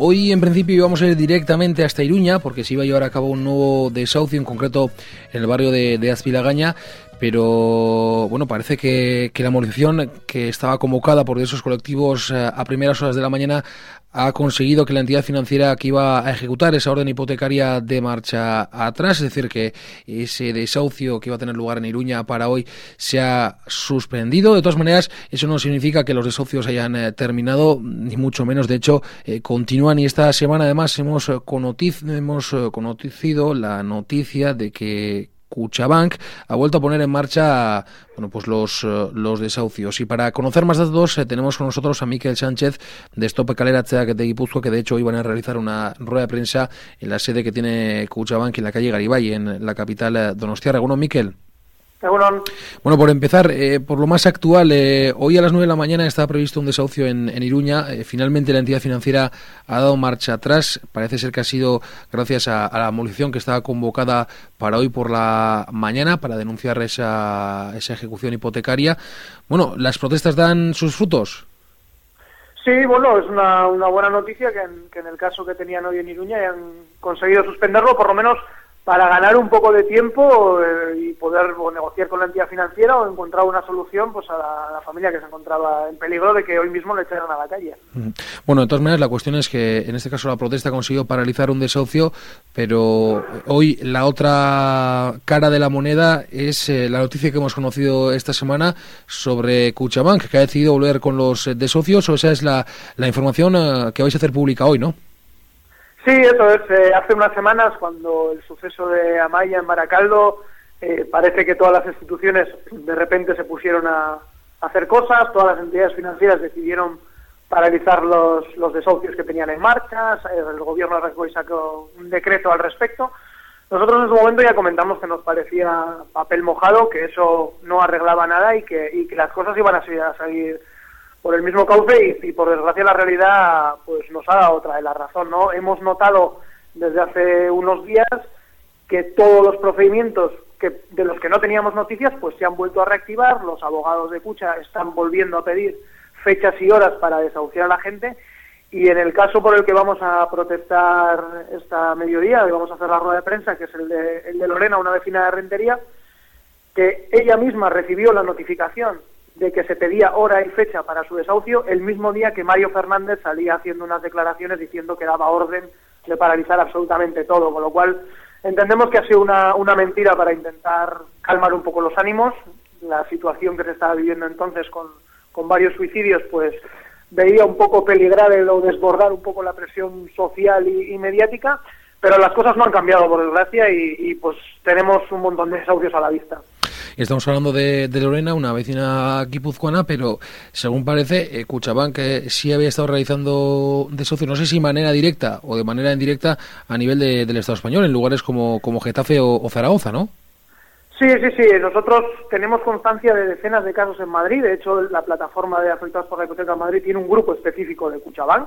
hoy en principio íbamos a ir directamente hasta Iruña porque se iba a llevar a cabo un nuevo desahucio, en concreto en el barrio de Azpilagaña, pero bueno, parece que la movilización que estaba convocada por esos colectivos a primeras horas de la mañana ha conseguido que la entidad financiera que iba a ejecutar esa orden hipotecaria de marcha atrás, es decir, que ese desahucio que iba a tener lugar en Iruña para hoy se ha suspendido. De todas maneras, eso no significa que los desahucios hayan terminado, ni mucho menos. De hecho, continúan, y esta semana además hemos conocido la noticia de que Kutxabank ha vuelto a poner en marcha pues los desahucios. Y para conocer más datos tenemos con nosotros a Mikel Sánchez de Stop Kaleratzeak de Guipúzcoa, que de hecho iban a realizar una rueda de prensa en la sede que tiene Kutxabank en la calle Garibay, en la capital donostiarra. Bueno, Mikel. Bueno, por empezar, por lo más actual, hoy a las 9 de la mañana estaba previsto un desahucio en Iruña. Finalmente la entidad financiera ha dado marcha atrás. Parece ser que ha sido gracias a la movilización que estaba convocada para hoy por la mañana para denunciar esa ejecución hipotecaria. Bueno, ¿las protestas dan sus frutos? Sí, bueno, es una buena noticia que en el caso que tenían hoy en Iruña hayan conseguido suspenderlo, por lo menos para ganar un poco de tiempo y poder negociar con la entidad financiera o encontrar una solución pues a la familia que se encontraba en peligro de que hoy mismo le echaran a la calle. Bueno, de todas maneras, la cuestión es que en este caso la protesta ha conseguido paralizar un desahucio, pero hoy la otra cara de la moneda es la noticia que hemos conocido esta semana sobre Kutxabank, que ha decidido volver con los desahucios, o esa es la información que vais a hacer pública hoy, ¿no? Sí, eso es. Hace unas semanas, cuando el suceso de Amaya en Baracaldo, parece que todas las instituciones de repente se pusieron a hacer cosas, todas las entidades financieras decidieron paralizar los desahucios que tenían en marcha, el gobierno sacó un decreto al respecto. Nosotros en ese momento ya comentamos que nos parecía papel mojado, que eso no arreglaba nada y que las cosas iban a seguir por el mismo cauce y por desgracia la realidad pues nos ha dado otra de la razón, ¿no? Hemos notado desde hace unos días que todos los procedimientos de los que no teníamos noticias pues se han vuelto a reactivar, los abogados de Kutxa están volviendo a pedir fechas y horas para desahuciar a la gente, y en el caso por el que vamos a protestar esta mediodía, y vamos a hacer la rueda de prensa, que es el de Lorena, una vecina de Rentería, que ella misma recibió la notificación de que se pedía hora y fecha para su desahucio el mismo día que Mario Fernández salía haciendo unas declaraciones diciendo que daba orden de paralizar absolutamente todo, con lo cual entendemos que ha sido una mentira para intentar calmar un poco los ánimos. La situación que se estaba viviendo entonces con varios suicidios pues veía un poco peligrar o desbordar un poco la presión social y mediática, pero las cosas no han cambiado por desgracia y pues tenemos un montón de desahucios a la vista. Estamos hablando de Lorena, una vecina guipuzcoana, pero según parece, Kutxabank sí había estado realizando desahucios, no sé si de manera directa o de manera indirecta, a nivel del Estado español, en lugares como Getafe o Zaragoza, ¿no? Sí. Nosotros tenemos constancia de decenas de casos en Madrid. De hecho, la plataforma de afectados por la hipoteca en Madrid tiene un grupo específico de Kutxabank,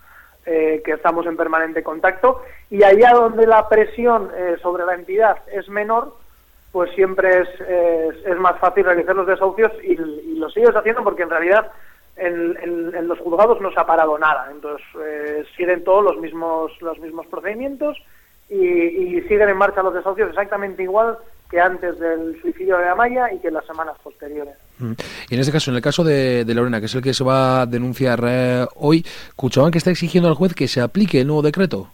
que estamos en permanente contacto. Y allá donde la presión sobre la entidad es menor, pues siempre es más fácil realizar los desahucios y lo sigues haciendo porque en realidad en los juzgados no se ha parado nada. Entonces siguen todos los mismos procedimientos y siguen en marcha los desahucios exactamente igual que antes del suicidio de Amaya y que en las semanas posteriores. Y en este caso, en el caso de Lorena, que es el que se va a denunciar hoy, Kutxabank está exigiendo al juez que se aplique el nuevo decreto.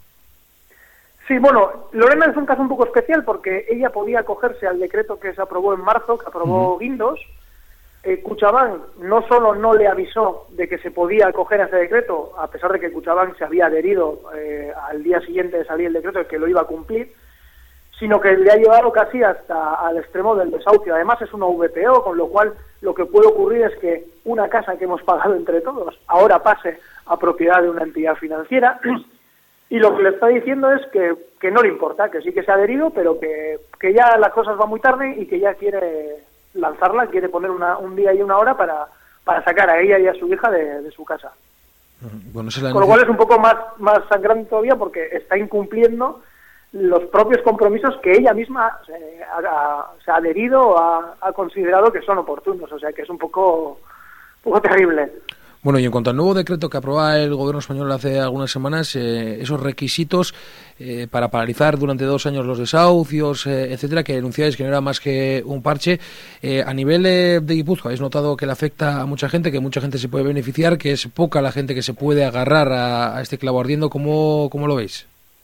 Sí, bueno, Lorena es un caso un poco especial porque ella podía acogerse al decreto que se aprobó en marzo, que aprobó Guindos. Kutxabank no solo no le avisó de que se podía acoger a ese decreto, a pesar de que Kutxabank se había adherido al día siguiente de salir el decreto, que lo iba a cumplir, sino que le ha llevado casi hasta al extremo del desahucio. Además es una VPO, con lo cual lo que puede ocurrir es que una casa que hemos pagado entre todos ahora pase a propiedad de una entidad financiera. Y lo que le está diciendo es que no le importa, que sí que se ha adherido, pero que ya las cosas van muy tarde y que ya quiere lanzarla, quiere poner un día y una hora para sacar a ella y a su hija de su casa. Bueno, con lo cual es un poco más sangrante todavía porque está incumpliendo los propios compromisos que ella misma se ha adherido o ha considerado que son oportunos, o sea que es un poco terrible. Bueno, y en cuanto al nuevo decreto que aprobaba el Gobierno español hace algunas semanas, esos requisitos para paralizar durante 2 años los desahucios, etcétera, que denunciáis que no era más que un parche, a nivel de Guipúzcoa, ¿habéis notado que le afecta a mucha gente, que mucha gente se puede beneficiar, que es poca la gente que se puede agarrar a este clavo ardiendo? ¿Cómo lo veis?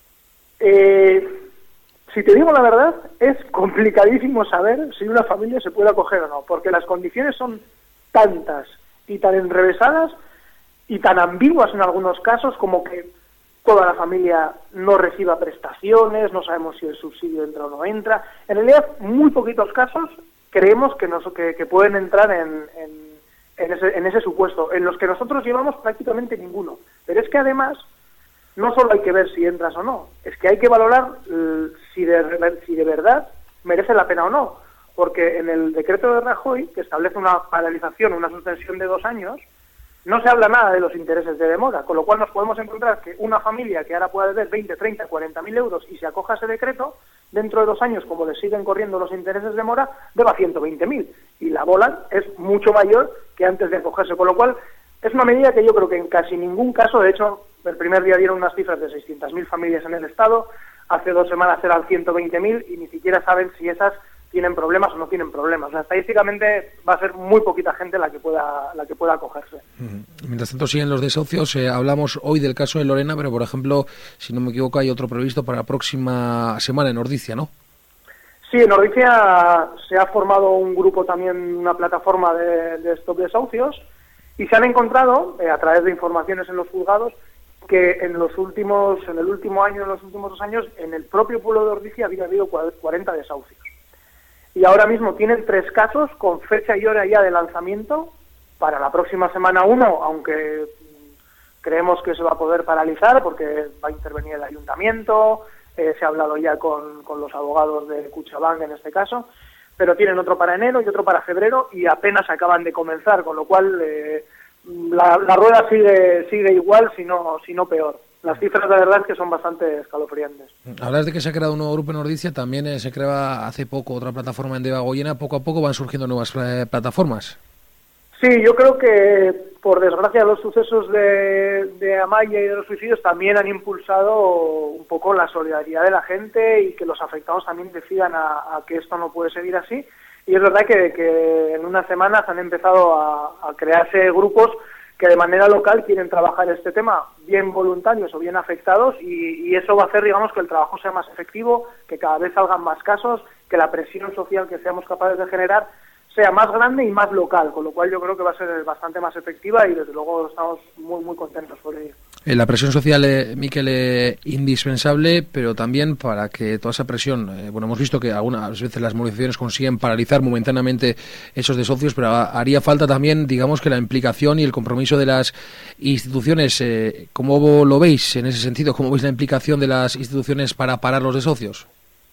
Si te digo la verdad, es complicadísimo saber si una familia se puede acoger o no, porque las condiciones son tantas y tan enrevesadas y tan ambiguas en algunos casos, como que toda la familia no reciba prestaciones, no sabemos si el subsidio entra o no entra. En realidad, muy poquitos casos creemos que pueden entrar en ese supuesto, en los que nosotros llevamos prácticamente ninguno. Pero es que además, no solo hay que ver si entras o no, es que hay que valorar si de verdad merece la pena o no. Porque en el decreto de Rajoy, que establece una paralización, una suspensión de 2 años, no se habla nada de los intereses de demora, con lo cual nos podemos encontrar que una familia que ahora pueda deber 20, 30, 40.000 euros y se acoja a ese decreto, dentro de 2 años, como le siguen corriendo los intereses de demora, deba 120.000. Y la bola es mucho mayor que antes de acogerse, con lo cual es una medida que yo creo que en casi ningún caso, de hecho, el primer día dieron unas cifras de 600.000 familias en el Estado, hace 2 semanas eran 120.000 y ni siquiera saben si esas tienen problemas o no tienen problemas. O sea, estadísticamente va a ser muy poquita gente la que pueda acogerse. Mientras tanto siguen los desahucios. Hablamos hoy del caso de Lorena, pero por ejemplo, si no me equivoco, hay otro previsto para la próxima semana en Ordicia, ¿no? Sí, en Ordicia se ha formado un grupo también, una plataforma de stop desahucios, y se han encontrado, a través de informaciones en los juzgados, que en el último año, en los últimos 2 años, en el propio pueblo de Ordicia había habido 40 desahucios. Y ahora mismo tienen 3 casos con fecha y hora ya de lanzamiento para la próxima semana 1, aunque creemos que se va a poder paralizar porque va a intervenir el ayuntamiento, se ha hablado ya con los abogados de Cuchabank en este caso, pero tienen otro para enero y otro para febrero y apenas acaban de comenzar, con lo cual la rueda sigue igual, si no peor. Las cifras, la verdad, es que son bastante escalofriantes. Hablas de que se ha creado un nuevo grupo en Ordicia, también se creaba hace poco otra plataforma en Debagoyena. Poco a poco van surgiendo nuevas plataformas. Sí, yo creo que, por desgracia, los sucesos de Amaya y de los suicidios también han impulsado un poco la solidaridad de la gente y que los afectados también decidan a que esto no puede seguir así. Y es verdad que en unas semanas han empezado a crearse grupos que de manera local quieren trabajar este tema, bien voluntarios o bien afectados, y eso va a hacer, digamos, que el trabajo sea más efectivo, que cada vez salgan más casos, que la presión social que seamos capaces de generar sea más grande y más local, con lo cual yo creo que va a ser bastante más efectiva y desde luego estamos muy muy contentos por ello. La presión social, Miquel, indispensable, pero también para que toda esa presión, hemos visto que algunas veces las movilizaciones consiguen paralizar momentáneamente esos desahucios, pero haría falta también, digamos, que la implicación y el compromiso de las instituciones. ¿Cómo lo veis en ese sentido? ¿Cómo veis la implicación de las instituciones para parar los desahucios?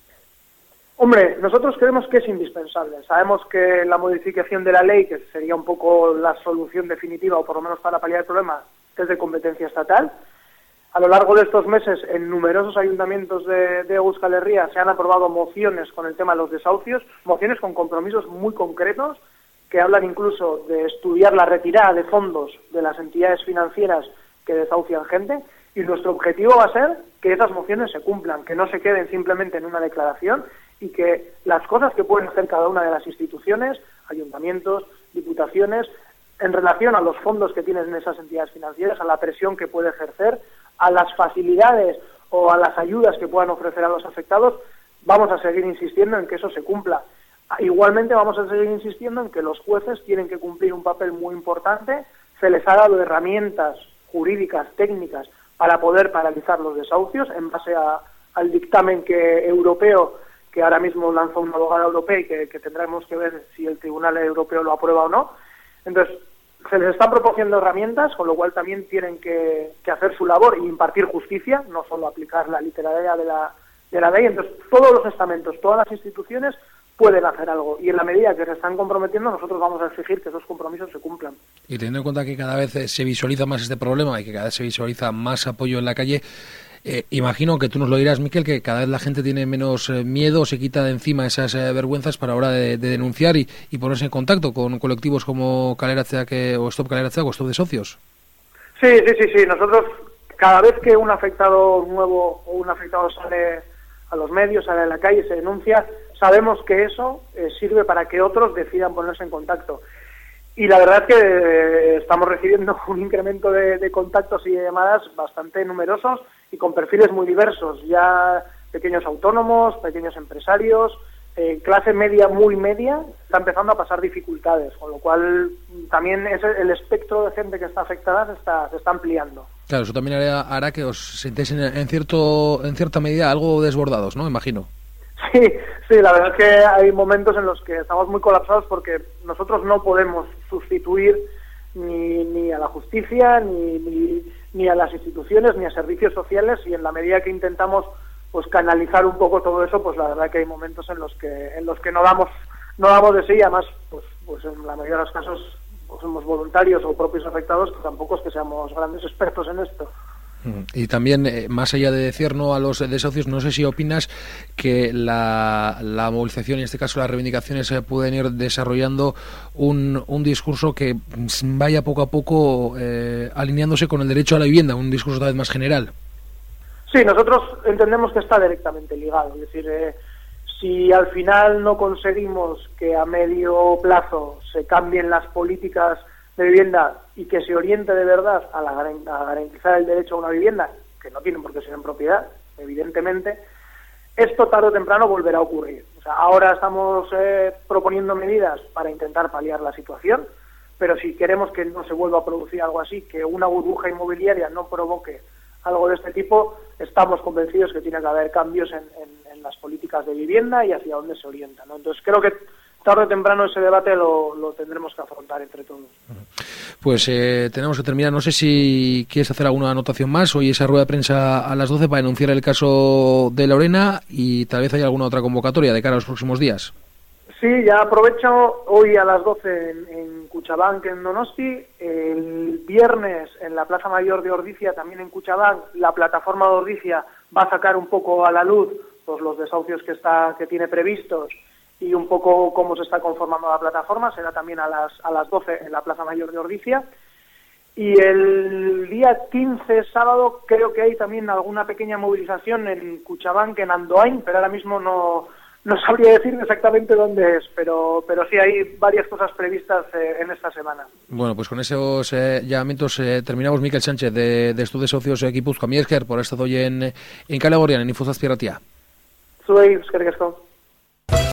Hombre, nosotros creemos que es indispensable. Sabemos que la modificación de la ley, que sería un poco la solución definitiva, o por lo menos para paliar el problema, es de competencia estatal. A lo largo de estos meses, en numerosos ayuntamientos de Euskal Herria se han aprobado mociones con el tema de los desahucios, mociones con compromisos muy concretos, que hablan incluso de estudiar la retirada de fondos de las entidades financieras que desahucian gente, y nuestro objetivo va a ser que esas mociones se cumplan, que no se queden simplemente en una declaración, y que las cosas que pueden hacer cada una de las instituciones, ayuntamientos, diputaciones, en relación a los fondos que tienen esas entidades financieras, a la presión que puede ejercer, a las facilidades o a las ayudas que puedan ofrecer a los afectados, vamos a seguir insistiendo en que eso se cumpla. Igualmente vamos a seguir insistiendo en que los jueces tienen que cumplir un papel muy importante, se les ha dado herramientas jurídicas, técnicas, para poder paralizar los desahucios en base al dictamen europeo que ahora mismo lanzó una abogada europea y que tendremos que ver si el Tribunal Europeo lo aprueba o no. Entonces, se les están proporcionando herramientas, con lo cual también tienen que hacer su labor y impartir justicia, no solo aplicar la literalidad de la ley. Entonces, todos los estamentos, todas las instituciones pueden hacer algo, y en la medida que se están comprometiendo, nosotros vamos a exigir que esos compromisos se cumplan. Y teniendo en cuenta que cada vez se visualiza más este problema y que cada vez se visualiza más apoyo en la calle, Imagino que tú nos lo dirás, Miquel, que cada vez la gente tiene menos miedo, se quita de encima esas vergüenzas para ahora de denunciar y ponerse en contacto con colectivos como Kaleratzeak o Stop Kaleratzeak o Stop de Socios. Sí. Nosotros, cada vez que un afectado nuevo o un afectado sale a los medios, sale a la calle, se denuncia, sabemos que eso sirve para que otros decidan ponerse en contacto. Y la verdad es que estamos recibiendo un incremento de contactos y de llamadas bastante numerosos y con perfiles muy diversos, ya pequeños autónomos, pequeños empresarios, clase media, muy media, está empezando a pasar dificultades, con lo cual también el espectro de gente que está afectada se está ampliando. Claro, eso también hará que os sentéis en cierta medida algo desbordados, ¿no? Imagino. Sí, la verdad es que hay momentos en los que estamos muy colapsados porque nosotros no podemos sustituir ni a la justicia, ni a las instituciones, ni a servicios sociales, y en la medida que intentamos pues canalizar un poco todo eso, pues la verdad que hay momentos en los que no damos de sí, y además pues en la mayoría de los casos pues somos voluntarios o propios afectados, que tampoco es que seamos grandes expertos en esto. Y también, más allá de decir no a los desahucios, no sé si opinas que la movilización, en este caso las reivindicaciones, pueden ir desarrollando un discurso que vaya poco a poco alineándose con el derecho a la vivienda, un discurso cada vez más general. Sí, nosotros entendemos que está directamente ligado, es decir, si al final no conseguimos que a medio plazo se cambien las políticas de vivienda y que se oriente de verdad a garantizar el derecho a una vivienda, que no tienen por qué ser en propiedad, evidentemente, esto tarde o temprano volverá a ocurrir. O sea, ahora estamos proponiendo medidas para intentar paliar la situación, pero si queremos que no se vuelva a producir algo así, que una burbuja inmobiliaria no provoque algo de este tipo, estamos convencidos que tiene que haber cambios en las políticas de vivienda y hacia dónde se orientan, ¿no? Entonces creo que tarde o temprano ese debate lo tendremos que afrontar entre todos. Pues tenemos que terminar. No sé si quieres hacer alguna anotación más. Hoy esa rueda de prensa a las 12 para denunciar el caso de Lorena, y tal vez hay alguna otra convocatoria de cara a los próximos días. Sí, ya aprovecho hoy a las 12 en Kutxabank, en Donosti, el viernes en la Plaza Mayor de Ordizia, también en Kutxabank, la plataforma de Ordizia va a sacar un poco a la luz pues, los desahucios que tiene previstos y un poco cómo se está conformando la plataforma. Será también a las 12 en la Plaza Mayor de Ordizia. Y el día 15, sábado, creo que hay también alguna pequeña movilización en Kutxabank, en Andoain, pero ahora mismo no sabría decir exactamente dónde es, pero sí hay varias cosas previstas en esta semana. Bueno, pues con esos llamamientos terminamos. Mikel Sánchez, de Stop de Socios Gipuzkoa. Mi esker por estar hoy en Kale Gorrian, en Info Zazpirratia. Zuei, eskerrik asko.